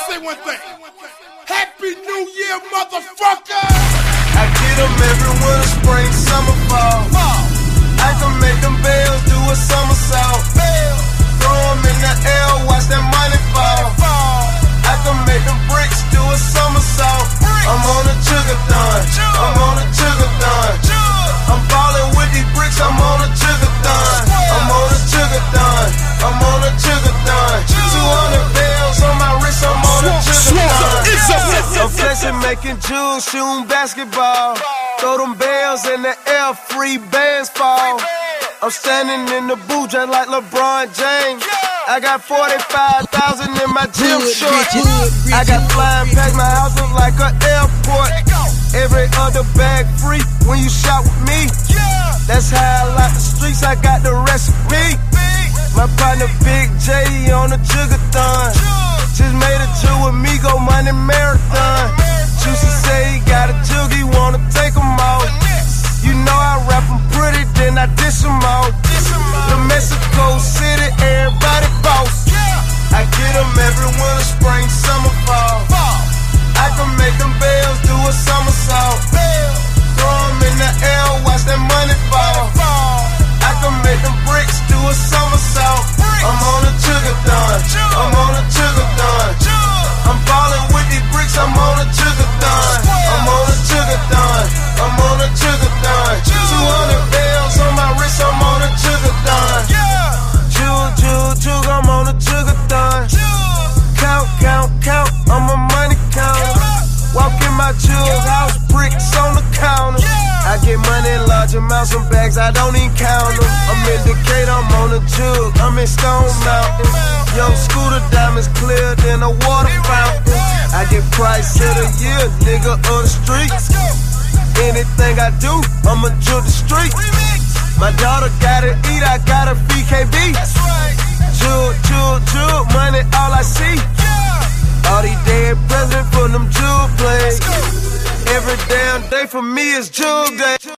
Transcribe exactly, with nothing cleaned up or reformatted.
say one thing. Happy New Year, motherfucker! I get them every winter, spring, summer, fall. I can make them bells do a somersault. Throw them in the air, watch that money fall. I can make them bricks do a somersault. I'm on a juggathon, I'm on a juggathon. I'm ballin' with these bricks, I'm on a juggathon. I'm on a juggathon, I'm on a juggathon. two hundred bells on my wrist, I'm on a juggathon. I'm flexing, making jewels, shooting basketball. Throw them bells in the air, free bands fall. I'm standing in the booth just like LeBron James. I got forty-five thousand in my gym shorts. I got flying past my house look like an airport. Every other bag free when you shop with me. That's how I like the streets, I got the recipe. My partner Big J on the juggathon. Just made a jug with me, go money marathon. Juicy say he got a jug, he wanna take them all. You know I rap them pretty, then I dish them all. The Mexico City, everybody boss. I get them every winter, spring, summer, fall. I can make them bells do a somersault. Throw them in the air, watch that money fall. I can make them bricks do a somersault. I'm on a juggathon, I'm on a juggathon. I'm ballin' with these bricks, I'm on a juggathon. I'm on a juggathon, I'm on a juggathon. two hundred bells on my wrist, I'm on a juggathon. Jug, jug, jug, I'm on a juggathon. Count, count, count, I'm a money counter. Walk in my jug house, bricks on the counter. I get money in large amounts, some bags I don't even count them. I'm in Decatur, I'm on a jug, I'm in Stone Mountain. Young Scooter, diamonds clear than a water fountain. I get price of the year, nigga of the street. Anything I do, I'ma jug the street. My daughter gotta eat, I gotta feed K B. Jug, jug, jug, money all I see. All these dead presidents from them jug plays. Every damn day for me is jug day.